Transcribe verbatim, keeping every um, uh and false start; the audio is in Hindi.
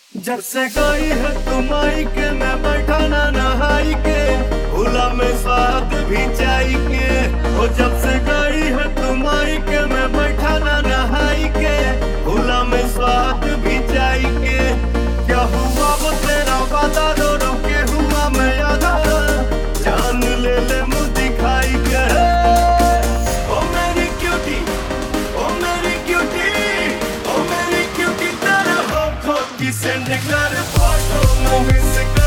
जब से गई है तुम आई के मैं बैठा ना नहाई के भूला में स्वाद भी चाय के। ओ जब से गई है तुम आई के मैं बैठा ना नहाई के भूला में स्वाद भी चाय के। क्या हुआ वो तेरा वादा रो रो के हुआ मैं आधा जान ले ले मुँह दिखाई के। ओ मेरी क्यूटी ओ मेरी क्यूटी ओ मेरी क्यूटी तेरे होठों की से निकल फोटो में से